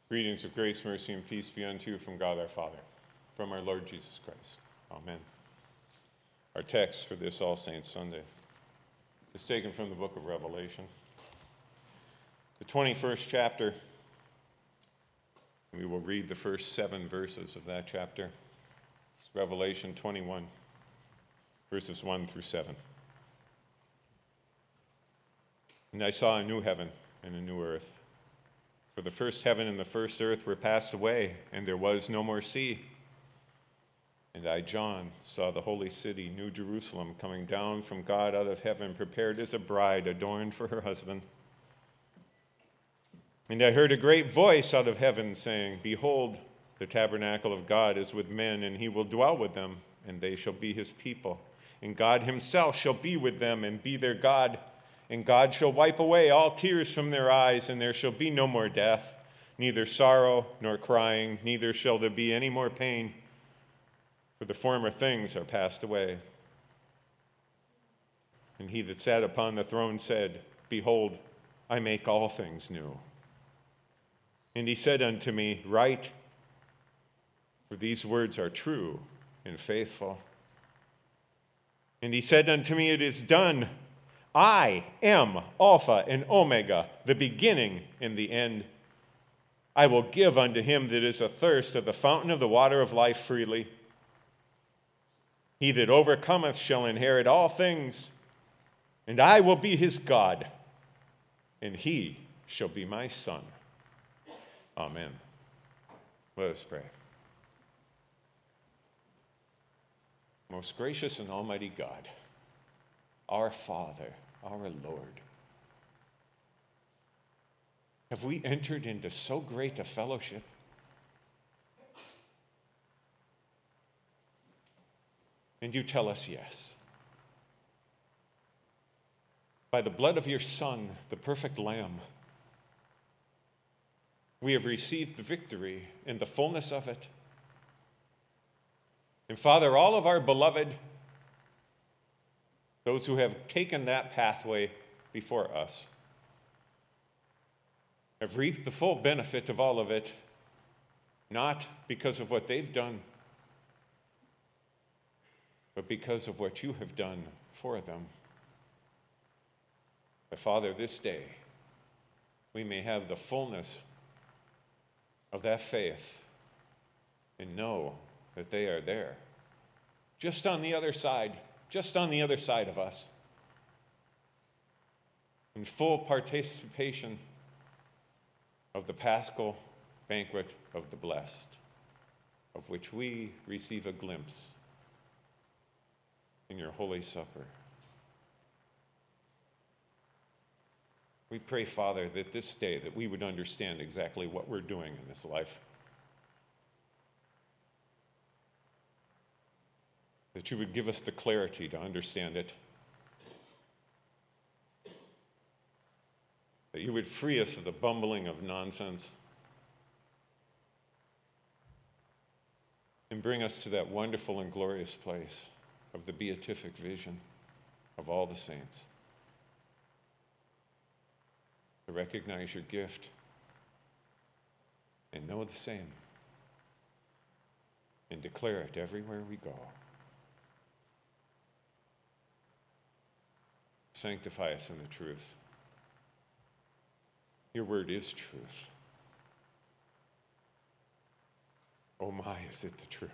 Greetings of grace, mercy, and peace be unto you from God our Father, from our Lord Jesus Christ. Amen. Our text for this All Saints Sunday is taken from the book of Revelation, the 21st chapter. We will read the first 7 verses of that chapter. It's Revelation 21, verses 1 through 7. And I saw a new heaven and a new earth. For the first heaven and the first earth were passed away, and there was no more sea. And I, John, saw the holy city, New Jerusalem, coming down from God out of heaven, prepared as a bride adorned for her husband. And I heard a great voice out of heaven saying, Behold, the tabernacle of God is with men, and he will dwell with them, and they shall be his people. And God himself shall be with them and be their God. And God shall wipe away all tears from their eyes, and there shall be no more death, neither sorrow nor crying, neither shall there be any more pain, for the former things are passed away. And he that sat upon the throne said, Behold, I make all things new. And he said unto me, Write, for these words are true and faithful. And he said unto me, It is done. I am Alpha and Omega, the beginning and the end. I will give unto him that is athirst of the fountain of the water of life freely. He that overcometh shall inherit all things, and I will be his God, and he shall be my son. Amen. Let us pray. Most gracious and almighty God, our Father, our Lord, have we entered into so great a fellowship? And you tell us yes. By the blood of your Son, the perfect Lamb, we have received the victory and the fullness of it. And Father, all of our beloved, those who have taken that pathway before us, have reaped the full benefit of all of it, not because of what they've done, but because of what you have done for them. But Father, this day, we may have the fullness of that faith and know that they are there, just on the other side of us, in full participation of the Paschal banquet of the blessed, of which we receive a glimpse in your Holy Supper. We pray, Father, that this day that we would understand exactly what we're doing in this life, that you would give us the clarity to understand it, that you would free us of the bumbling of nonsense and bring us to that wonderful and glorious place of the beatific vision of all the saints, to recognize your gift and know the same and declare it everywhere we go. Sanctify us in the truth. Your word is truth. Oh my, is it the truth?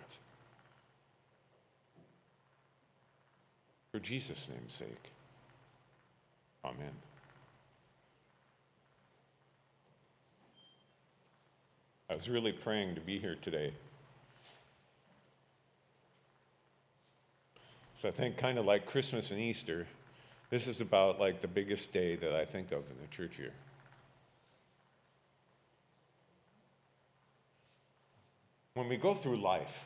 For Jesus' name's sake. Amen. I was really praying to be here today. So I think kind of like Christmas and Easter, this is about like the biggest day that I think of in the church year. When we go through life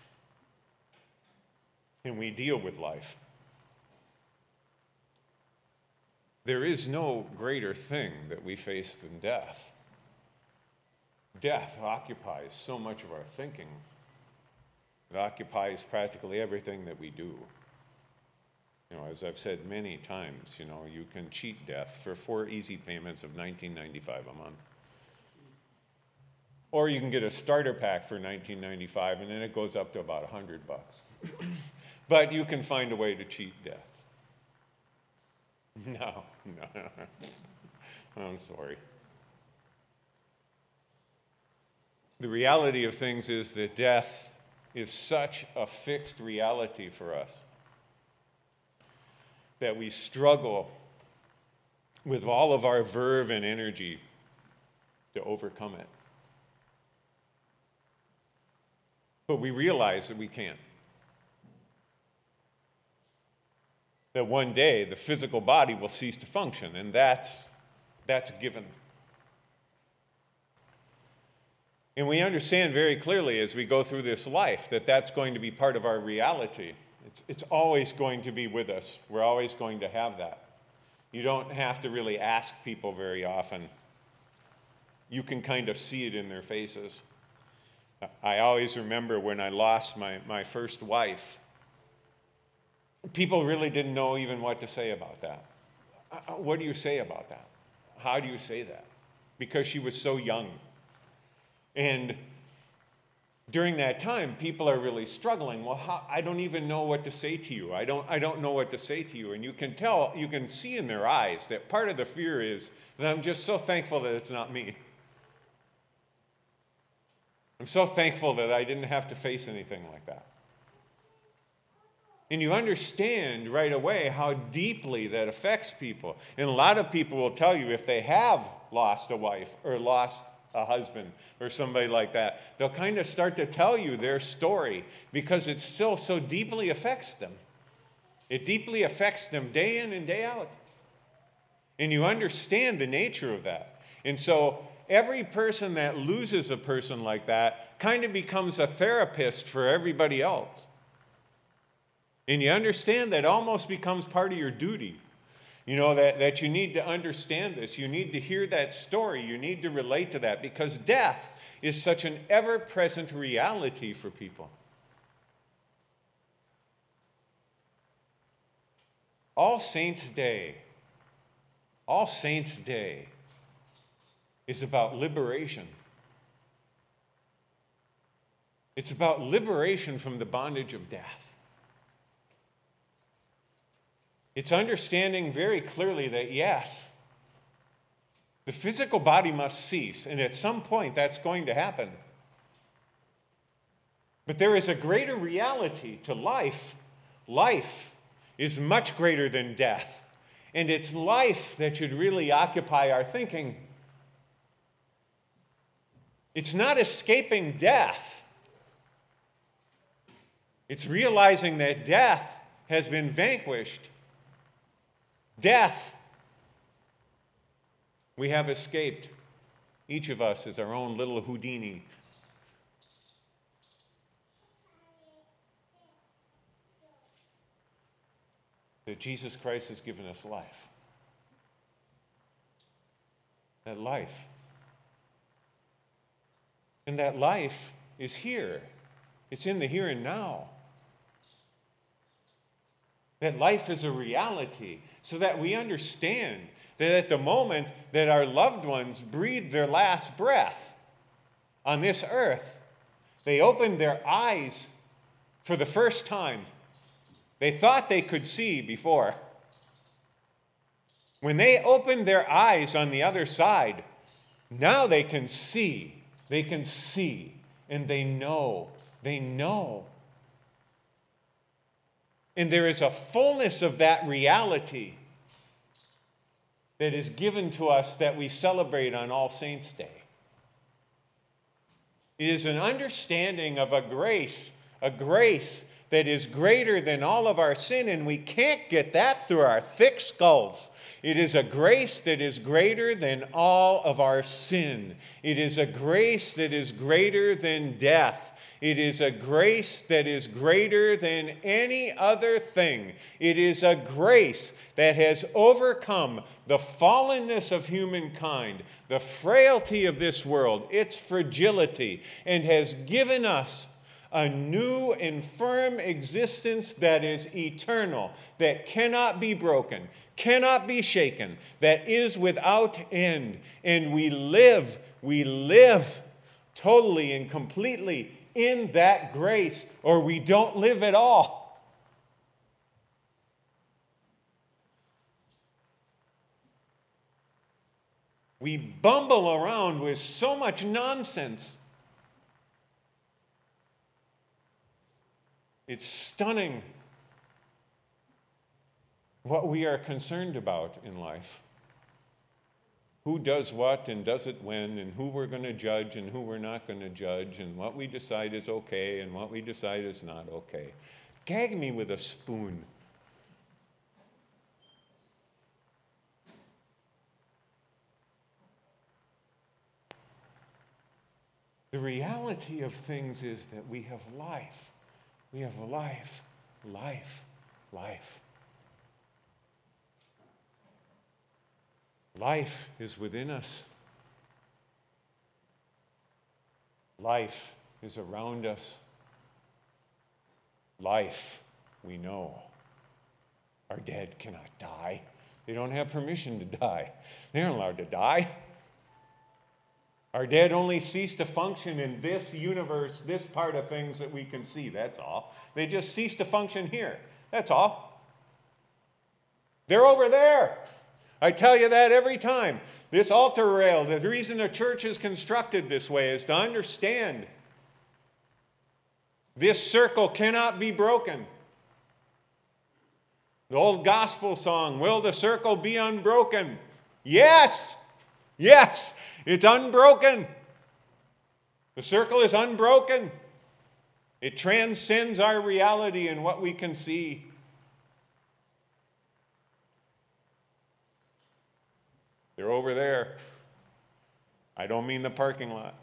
and we deal with life, there is no greater thing that we face than death. Death occupies so much of our thinking. It occupies practically everything that we do. You know, as I've said many times, you know, you can cheat death for 4 easy payments of $19.95 a month. Or you can get a starter pack for $19.95, and then it goes up to about $100. But you can find a way to cheat death. No. I'm sorry. The reality of things is that death is such a fixed reality for us that we struggle with all of our verve and energy to overcome it. But we realize that we can't. That one day the physical body will cease to function, and that's given. And we understand very clearly as we go through this life that that's going to be part of our reality. It's always going to be with us. We're always going to have that. You don't have to really ask people very often. You can kind of see it in their faces. I always remember when I lost my first wife, people really didn't know even what to say about that. What do you say about that? How do you say that? Because she was so young. And during that time, people are really struggling. Well, I don't even know what to say to you. I don't know what to say to you. And you can tell, you can see in their eyes that part of the fear is that I'm just so thankful that it's not me. I'm so thankful that I didn't have to face anything like that. And you understand right away how deeply that affects people. And a lot of people will tell you if they have lost a wife or lost a husband or somebody like that, they'll kind of start to tell you their story because it still so deeply affects them. It deeply affects them day in and day out. And you understand the nature of that. And so every person that loses a person like that kind of becomes a therapist for everybody else. And you understand that almost becomes part of your duty. You know, that you need to understand this. You need to hear that story. You need to relate to that because death is such an ever-present reality for people. All Saints' Day is about liberation. It's about liberation from the bondage of death. It's understanding very clearly that, yes, the physical body must cease, and at some point that's going to happen. But there is a greater reality to life. Life is much greater than death, and it's life that should really occupy our thinking. It's not escaping death. It's realizing that death has been vanquished. Death, we have escaped. Each of us is our own little Houdini. That Jesus Christ has given us life. That life. And that life is here. It's in the here and now. That life is a reality, so that we understand that at the moment that our loved ones breathe their last breath on this earth, they opened their eyes for the first time. They thought they could see before. When they opened their eyes on the other side, now they can see. They can see, and they know. They know. And there is a fullness of that reality that is given to us that we celebrate on All Saints' Day. It is an understanding of a grace that is greater than all of our sin, and we can't get that through our thick skulls. It is a grace that is greater than all of our sin. It is a grace that is greater than death. It is a grace that is greater than any other thing. It is a grace that has overcome the fallenness of humankind, the frailty of this world, its fragility, and has given us a new and firm existence that is eternal, that cannot be broken, cannot be shaken, that is without end. And we live totally and completely in that grace, or we don't live at all. We bumble around with so much nonsense. It's stunning what we are concerned about in life. Who does what and does it when, and who we're going to judge and who we're not going to judge, and what we decide is okay and what we decide is not okay. Gag me with a spoon. The reality of things is that we have life. We have life, life, life. Life is within us. Life is around us. Life, we know. Our dead cannot die. They don't have permission to die. They aren't allowed to die. Our dead only cease to function in this universe, this part of things that we can see, that's all. They just cease to function here, that's all. They're over there. I tell you that every time. This altar rail, the reason the church is constructed this way is to understand this circle cannot be broken. The old gospel song, will the circle be unbroken? Yes, yes, it's unbroken. The circle is unbroken. It transcends our reality and what we can see. They're over there. I don't mean the parking lot.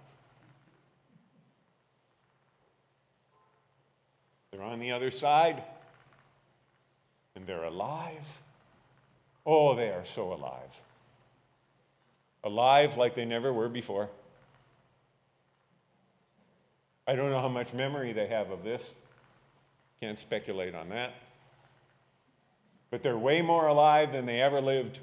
They're on the other side, and they're alive. Oh, they are so alive. Alive like they never were before. I don't know how much memory they have of this. Can't speculate on that. But they're way more alive than they ever lived.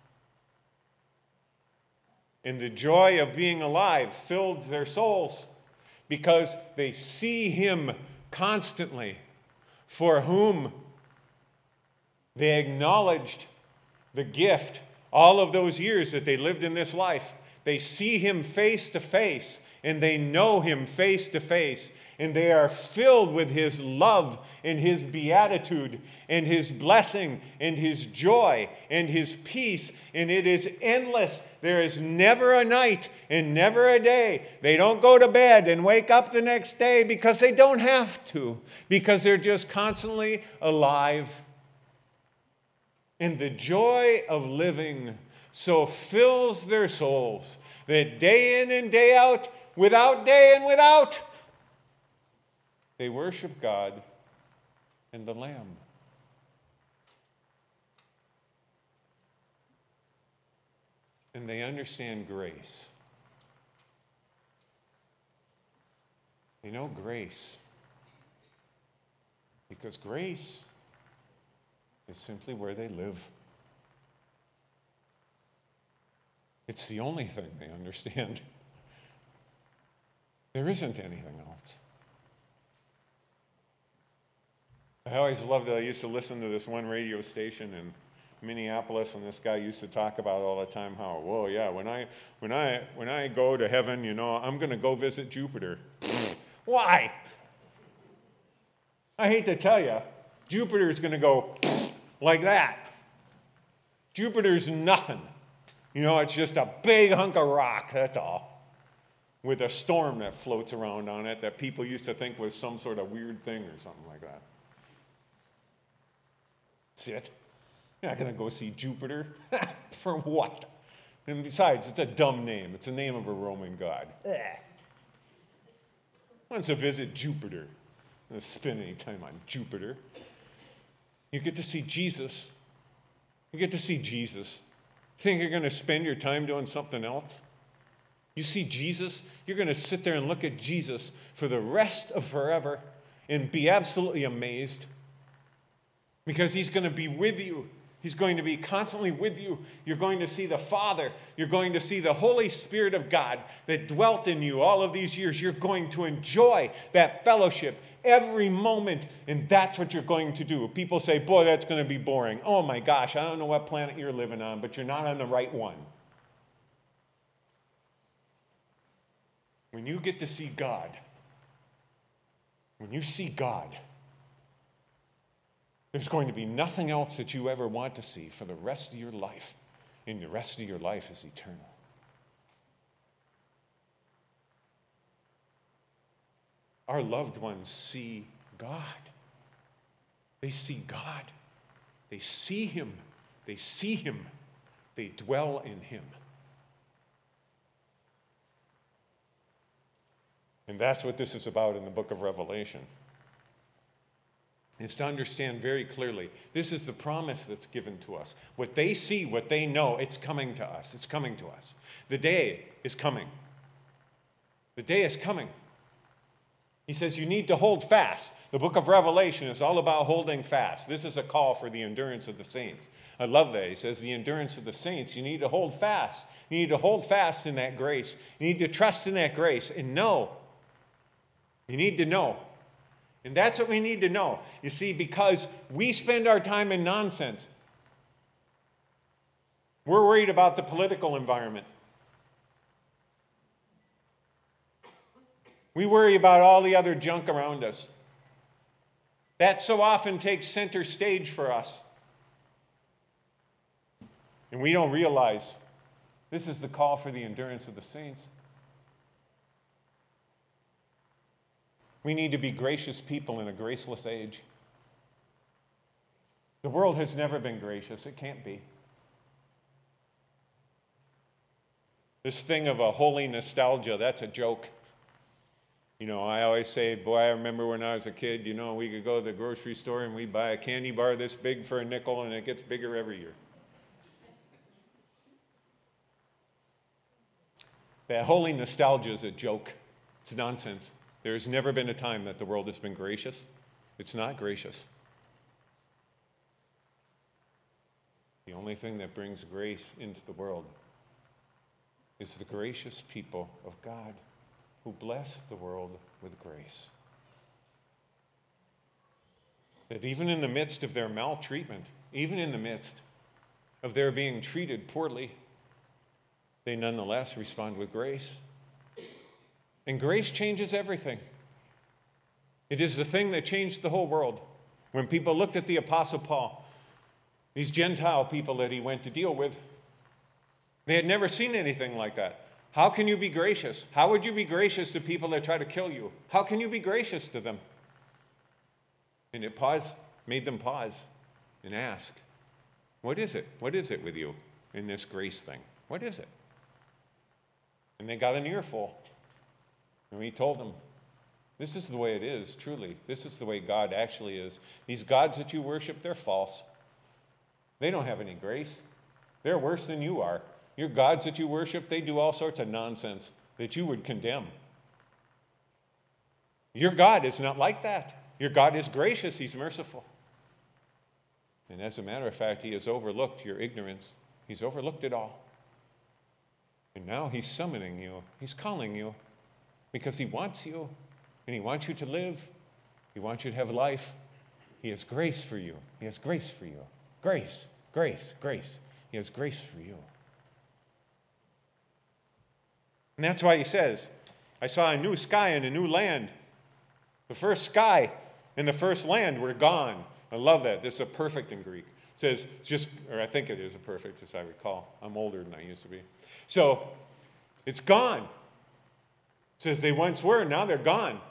And the joy of being alive filled their souls because they see him constantly, for whom they acknowledged the gift all of those years that they lived in this life. They see him face to face, and they know him face to face, and they are filled with his love and his beatitude and his blessing and his joy and his peace, and it is endless. There is never a night and never a day. They don't go to bed and wake up the next day because they don't have to, because they're just constantly alive. And the joy of living so fills their souls that day in and day out, without day and without, they worship God and the Lamb. And they understand grace. They know grace. Because grace is simply where they live. It's the only thing they understand. There isn't anything else. I always loved it. I used to listen to this one radio station in Minneapolis, and this guy used to talk about all the time how, well, yeah, when I go to heaven, you know, I'm going to go visit Jupiter. Why? I hate to tell you, Jupiter's going to go like that. Jupiter's nothing. You know, it's just a big hunk of rock, that's all, with a storm that floats around on it that people used to think was some sort of weird thing or something like that. That's it. You're not going to go see Jupiter. For what? And besides, it's a dumb name. It's the name of a Roman god. Wants to visit Jupiter. I'm going to spend any time on Jupiter. You get to see Jesus. You get to see Jesus. Think you're going to spend your time doing something else? You see Jesus, you're going to sit there and look at Jesus for the rest of forever and be absolutely amazed because he's going to be with you He's going to be constantly with you. You're going to see the Father. You're going to see the Holy Spirit of God that dwelt in you all of these years. You're going to enjoy that fellowship every moment, and that's what you're going to do. People say, boy, that's going to be boring. Oh my gosh, I don't know what planet you're living on, but you're not on the right one. When you get to see God, when you see God, there's going to be nothing else that you ever want to see for the rest of your life, and the rest of your life is eternal. Our loved ones see God. They see God. They see Him. They see Him. They dwell in Him. And that's what this is about in the book of Revelation. Is to understand very clearly, this is the promise that's given to us. What they see, what they know, it's coming to us. It's coming to us. The day is coming. The day is coming. He says you need to hold fast. The book of Revelation is all about holding fast. This is a call for the endurance of the saints. I love that. He says the endurance of the saints, you need to hold fast. You need to hold fast in that grace. You need to trust in that grace and know. You need to know. And that's what we need to know. You see, because we spend our time in nonsense. We're worried about the political environment. We worry about all the other junk around us. That so often takes center stage for us. And we don't realize this is the call for the endurance of the saints. We need to be gracious people in a graceless age. The world has never been gracious. It can't be. This thing of a holy nostalgia, that's a joke. You know, I always say, boy, I remember when I was a kid, you know, we could go to the grocery store and we'd buy a candy bar this big for a nickel, and it gets bigger every year. That holy nostalgia is a joke. It's nonsense. There has never been a time that the world has been gracious. It's not gracious. The only thing that brings grace into the world is the gracious people of God who bless the world with grace. That even in the midst of their maltreatment, even in the midst of their being treated poorly, they nonetheless respond with grace. And grace changes everything. It is the thing that changed the whole world. When people looked at the Apostle Paul, these Gentile people that he went to deal with, they had never seen anything like that. How can you be gracious? How would you be gracious to people that try to kill you? How can you be gracious to them? And it made them pause and ask, what is it? What is it with you in this grace thing? What is it? And they got an earful. And he told them, this is the way it is, truly. This is the way God actually is. These gods that you worship, they're false. They don't have any grace. They're worse than you are. Your gods that you worship, they do all sorts of nonsense that you would condemn. Your God is not like that. Your God is gracious. He's merciful. And as a matter of fact, He has overlooked your ignorance. He's overlooked it all. And now He's summoning you. He's calling you. Because He wants you, and He wants you to live. He wants you to have life. He has grace for you. He has grace for you. Grace, grace, grace. He has grace for you. And that's why He says, I saw a new sky and a new land. The first sky and the first land were gone. I love that. This is a perfect in Greek. It says, or I think it is a perfect, as I recall. I'm older than I used to be. So, it's gone. It says they once were, now they're gone.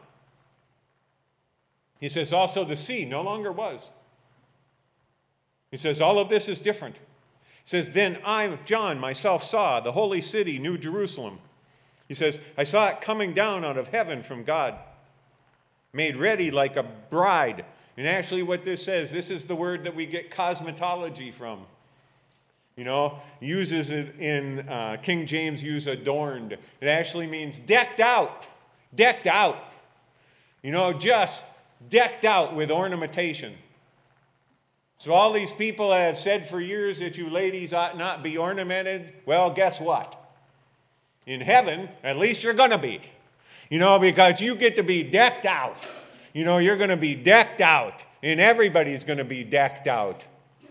He says also the sea no longer was. He says all of this is different. He says, then I, John, myself saw the holy city, New Jerusalem. He says, I saw it coming down out of heaven from God, made ready like a bride. And actually what this says, this is the word that we get cosmetology from. You know, uses it in King James, use adorned. It actually means decked out. Decked out. You know, just decked out with ornamentation. So all these people that have said for years that you ladies ought not be ornamented, well, guess what? In heaven, at least you're going to be. Because you get to be decked out. You're going to be decked out. And everybody's going to be decked out.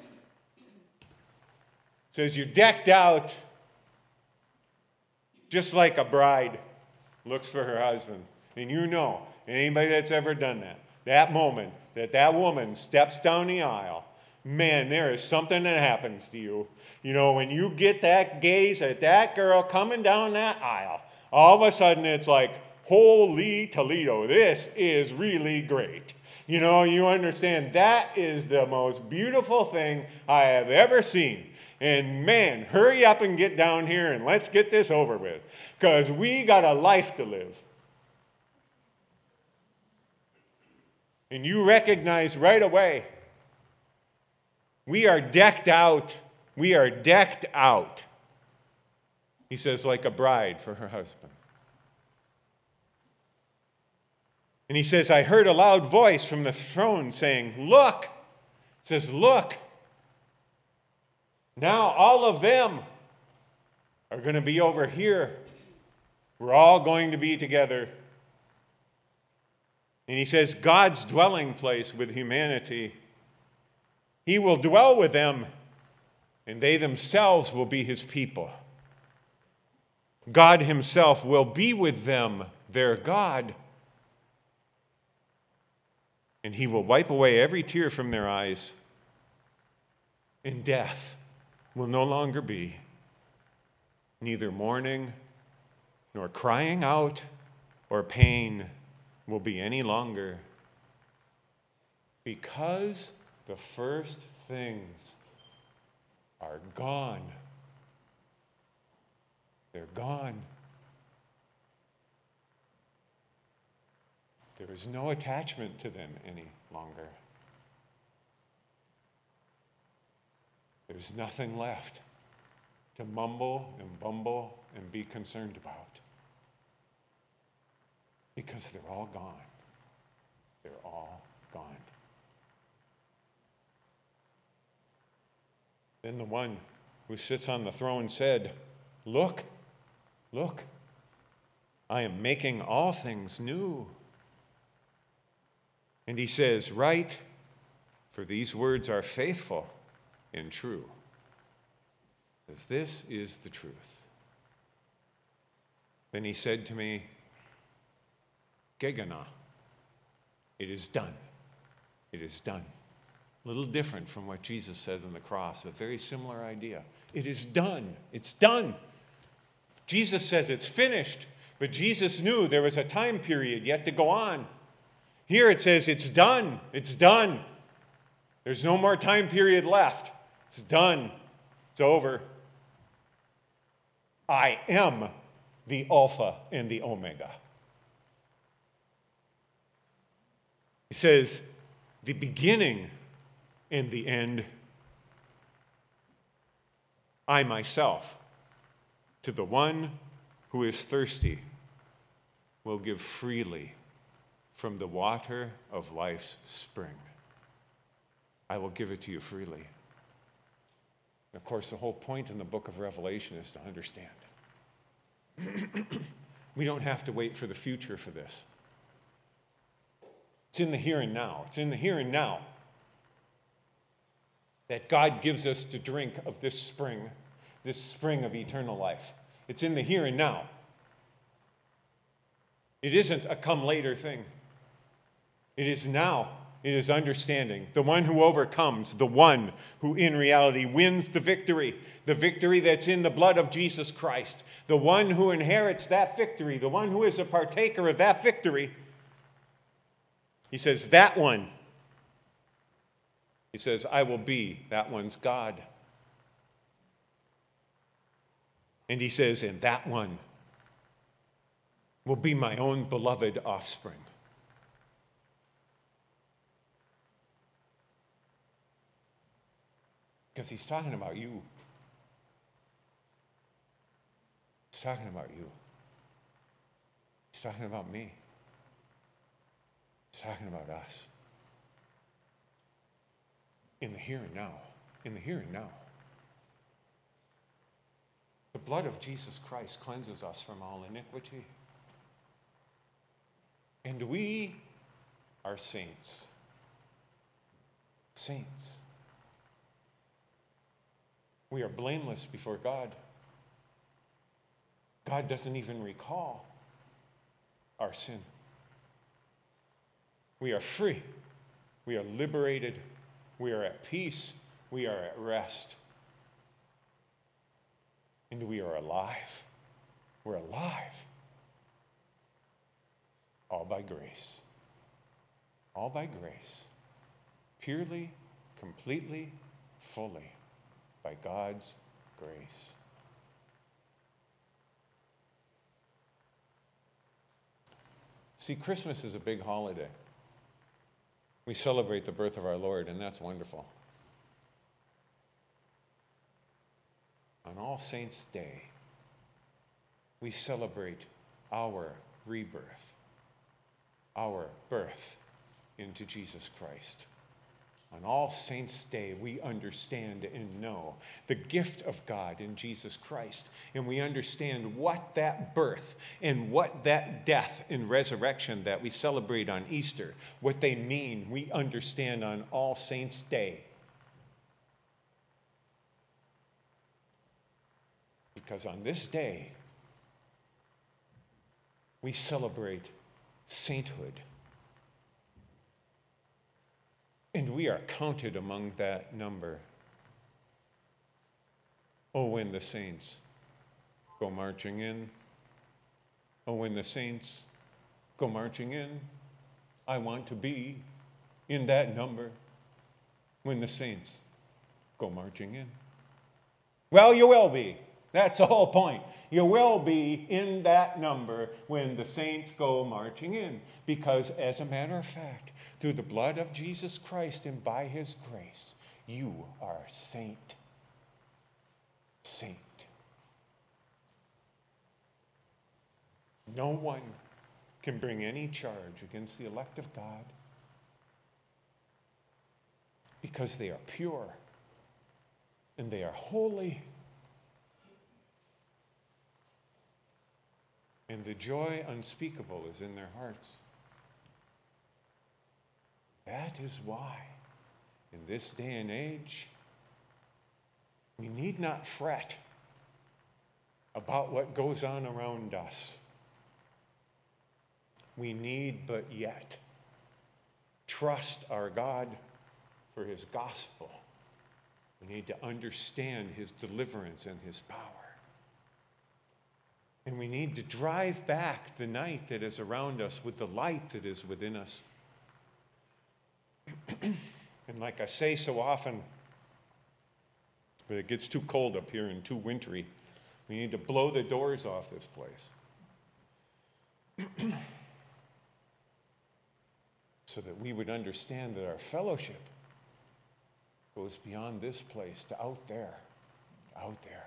It says you're decked out just like a bride looks for her husband. And anybody that's ever done that moment that woman steps down the aisle, man, there is something that happens to you. When you get that gaze at that girl coming down that aisle, all of a sudden it's like, holy Toledo, this is really great. You understand that is the most beautiful thing I have ever seen. And man, hurry up and get down here and let's get this over with. Because we got a life to live. And you recognize right away, we are decked out. We are decked out. He says, like a bride for her husband. And he says, I heard a loud voice from the throne saying, look. It says, look. Now all of them are going to be over here. We're all going to be together. And he says, God's dwelling place with humanity. He will dwell with them, and they themselves will be his people. God himself will be with them, their God. And he will wipe away every tear from their eyes, and death will no longer be. Neither mourning, nor crying out, or pain will be any longer. Because the first things are gone. They're gone. There is no attachment to them any longer. There's nothing left to mumble and bumble and be concerned about. Because they're all gone. They're all gone. Then the one who sits on the throne said, look, look, I am making all things new. And he says, write, for these words are faithful and true. He says, this is the truth. Then he said to me, Gegana, it is done. It is done. A little different from what Jesus said on the cross, but very similar idea. It is done. It's done. Jesus says it's finished, but Jesus knew there was a time period yet to go on. Here it says it's done. It's done. There's no more time period left. It's done. It's over. I am the Alpha and the Omega. He says, the beginning and the end. I myself, to the one who is thirsty, will give freely from the water of life's spring. I will give it to you freely. And of course, the whole point in the book of Revelation is to understand. We don't have to wait for the future for this. It's in the here and now. It's in the here and now that God gives us to drink of this spring of eternal life. It's in the here and now. It isn't a come later thing. It is now. It is understanding. The one who overcomes, the one who in reality wins the victory that's in the blood of Jesus Christ, the one who inherits that victory, the one who is a partaker of that victory. He says, that one. He says, I will be that one's God. And he says, and that one will be my own beloved offspring. Because he's talking about you. He's talking about you. He's talking about me. He's talking about us. in the here and now. In the here and now. The blood of Jesus Christ cleanses us from all iniquity. And we are saints. Saints. We are blameless before God. God doesn't even recall our sin. We are free. We are liberated. We are at peace. We are at rest. And we are alive. We're alive. All by grace. All by grace. Purely, completely, fully, by God's grace. See, Christmas is a big holiday. We celebrate the birth of our Lord, and that's wonderful. On All Saints' Day, we celebrate our rebirth, our birth into Jesus Christ. On All Saints' Day, we understand and know the gift of God in Jesus Christ, and we understand what that birth and what that death and resurrection that we celebrate on Easter, what they mean, we understand on All Saints' Day. Because on this day, we celebrate sainthood. And we are counted among that number. Oh, when the saints go marching in. Oh, when the saints go marching in. I want to be in that number when the saints go marching in. Well, you will be. That's the whole point. You will be in that number when the saints go marching in. Because, as a matter of fact, through the blood of Jesus Christ and by his grace, you are a saint. Saint. No one can bring any charge against the elect of God because they are pure and they are holy. And the joy unspeakable is in their hearts. That is why, in this day and age, we need not fret about what goes on around us. We need but yet trust our God for his gospel. We need to understand his deliverance and his power. And we need to drive back the night that is around us with the light that is within us. And like I say so often, but it gets too cold up here and too wintry, we need to blow the doors off this place. So that we would understand that our fellowship goes beyond this place to out there, out there.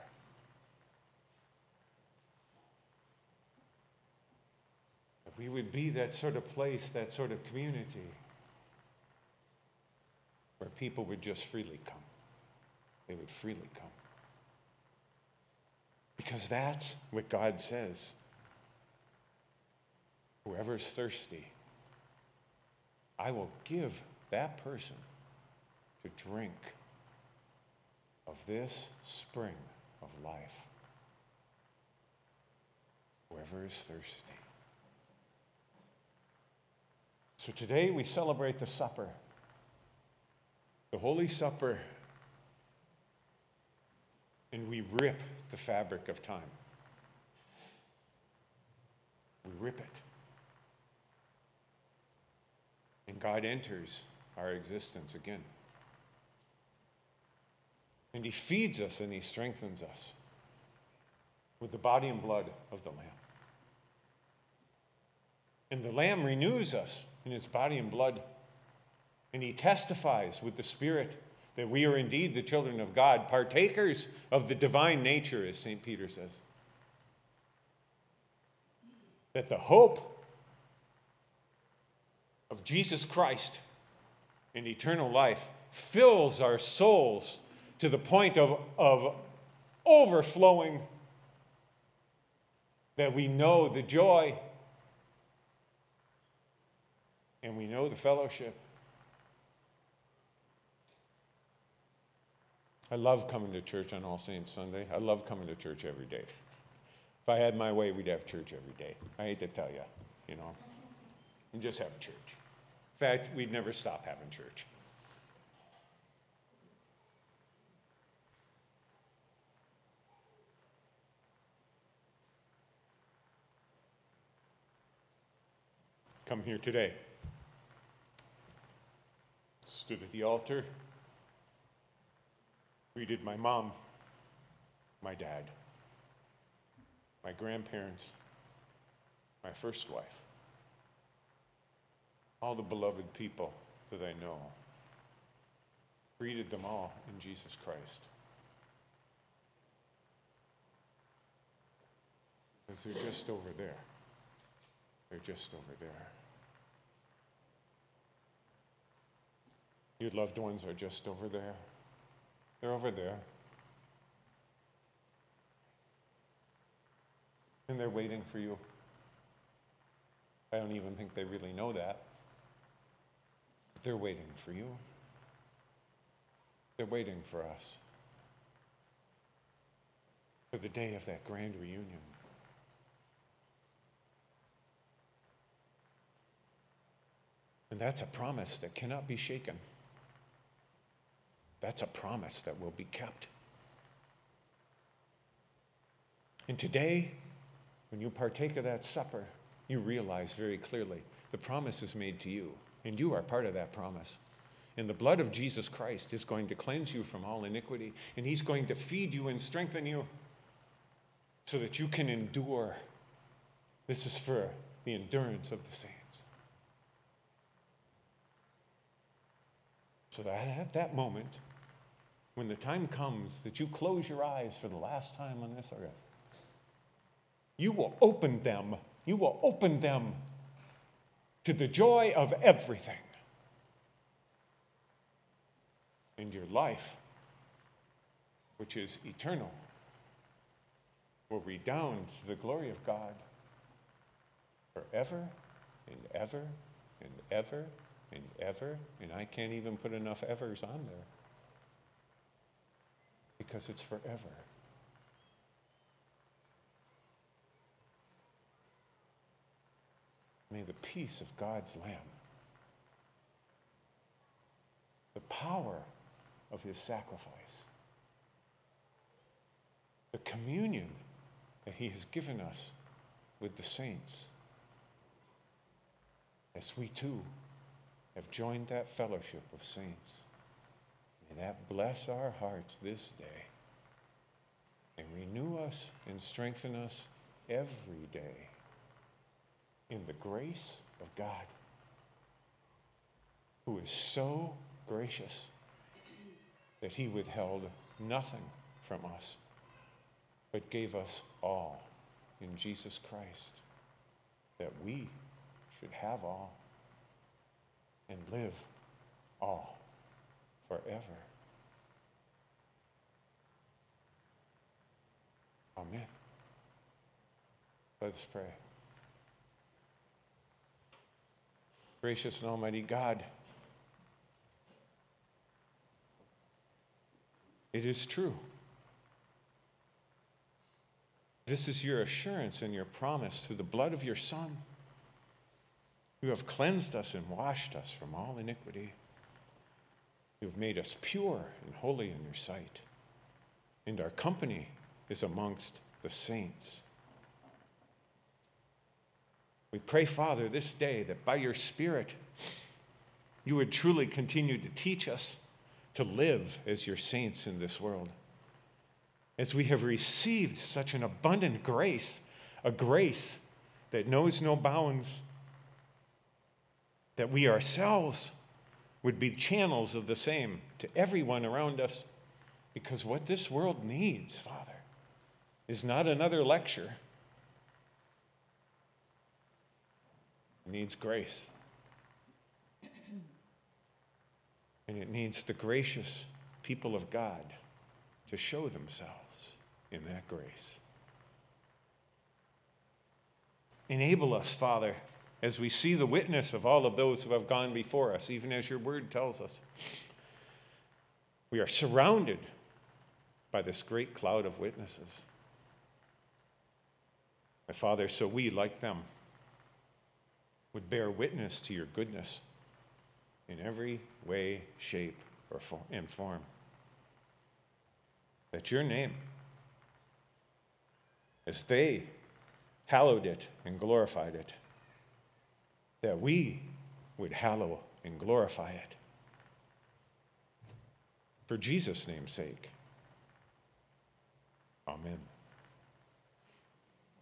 That we would be that sort of place, that sort of community where people would just freely come. They would freely come. Because that's what God says. Whoever's thirsty, I will give that person to drink of this spring of life. Whoever is thirsty. So today we celebrate the supper, the Holy Supper, and we rip the fabric of time. We rip it. And God enters our existence again. And he feeds us and he strengthens us with the body and blood of the Lamb. And the Lamb renews us in his body and blood. And he testifies with the Spirit that we are indeed the children of God, partakers of the divine nature, as St. Peter says. That the hope of Jesus Christ and eternal life fills our souls to the point of overflowing, that we know the joy and we know the fellowship. I love coming to church on All Saints Sunday. I love coming to church every day. If I had my way, we'd have church every day. I hate to tell you, and just have church. In fact, we'd never stop having church. Come here today. Stood at the altar, greeted my mom, my dad, my grandparents, my first wife, all the beloved people that I know. Greeted them all in Jesus Christ. Because they're just over there. They're just over there. Your loved ones are just over there. They're over there. And they're waiting for you. I don't even think they really know that. But they're waiting for you. They're waiting for us. For the day of that grand reunion. And that's a promise that cannot be shaken. That's a promise that will be kept. And today, when you partake of that supper, you realize very clearly the promise is made to you, and you are part of that promise. And the blood of Jesus Christ is going to cleanse you from all iniquity, and he's going to feed you and strengthen you so that you can endure. This is for the endurance of the saints. So that at that moment, when the time comes that you close your eyes for the last time on this earth, you will open them. You will open them to the joy of everything. And your life, which is eternal, will redound to the glory of God forever and ever and ever and ever. And I can't even put enough evers on there. Because it's forever. May the peace of God's Lamb, the power of his sacrifice, the communion that he has given us with the saints, as we too have joined that fellowship of saints, may that bless our hearts this day and renew us and strengthen us every day in the grace of God, who is so gracious that he withheld nothing from us, but gave us all in Jesus Christ, that we should have all and live all forever. Amen. Let us pray. Gracious and almighty God, it is true. This is your assurance and your promise through the blood of your Son. You have cleansed us and washed us from all iniquity. You have made us pure and holy in your sight. And our company is amongst the saints. We pray, Father, this day that by your Spirit, you would truly continue to teach us to live as your saints in this world. As we have received such an abundant grace, a grace that knows no bounds, that we ourselves would be channels of the same to everyone around us, because what this world needs, Father, is not another lecture. It needs grace. And it needs the gracious people of God to show themselves in that grace. Enable us, Father, as we see the witness of all of those who have gone before us, even as your word tells us. We are surrounded by this great cloud of witnesses. My Father, so we, like them, would bear witness to your goodness in every way, shape, and form. That your name, as they hallowed it and glorified it, that we would hallow and glorify it. For Jesus' name's sake. Amen.